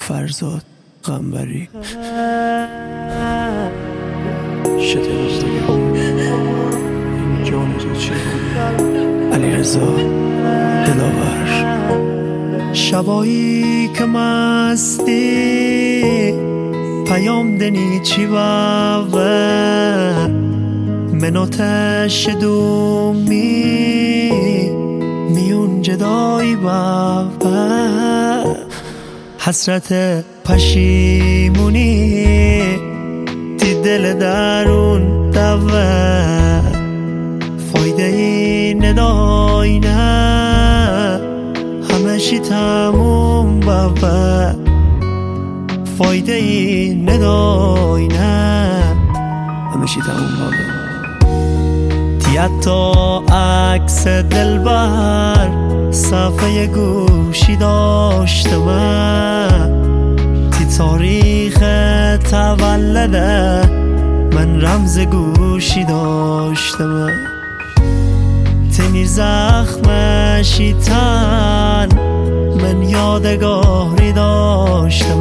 فرزاد قنبری شده این جان تو چی علیرضا دلاور. شبایی که مستی پیام دنی چی باور منو تشدومی میون جدایی باور حسرت پشیمونی تی دل درون دوه فایده ای ندای نه همشی تموم بابا فایده ای ندای نه همشی تموم بابا. تی حتی عکس دلبر صفحه گوشی داشتم تی تاریخ تولده من رمز گوشی داشتم تنیر زخمشی تن من یادگاری داشتم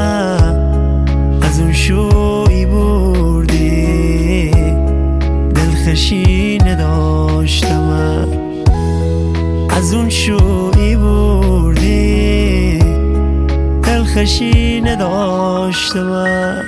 از اون شوی بردی دلخشی نداشتم از اون شوی بردی دلخشی نداشتم.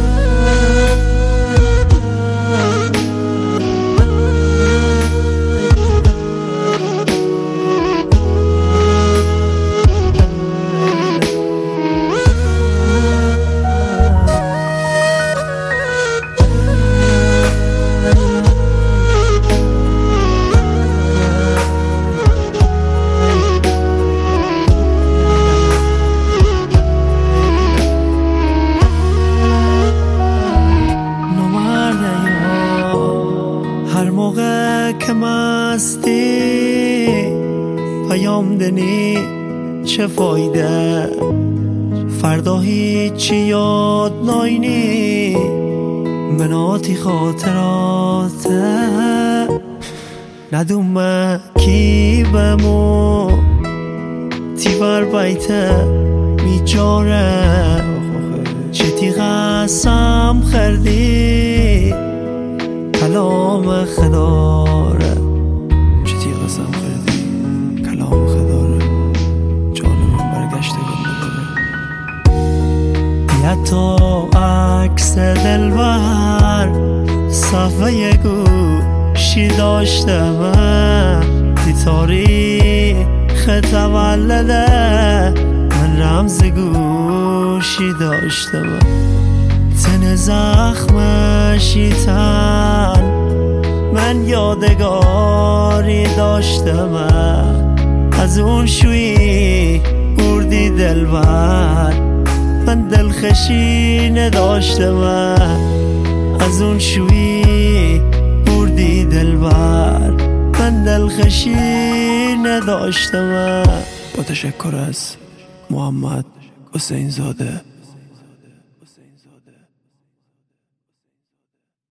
هر موقع که مستی پیام دنی چه فایده فردا هیچی یاد ناینی مناتی خاطراته ندوم کی بمو تی بر بیته میجاره چه تی قسم خردی کلام خداره چه تی قسم خردی کلام خداره جان من برگشته گنده حتی عکس دلبر صفحه گوشی داشتم تی تاریخ تولده من رمز گوشی داشتم تن زخمشی تن من یادگاری داشتم از اون شوی بردی دلبر من دلخشی نداشتم از اون شوی بردی دلبر من دلخشی نداشتم. با تشکر از محمد حسین زاده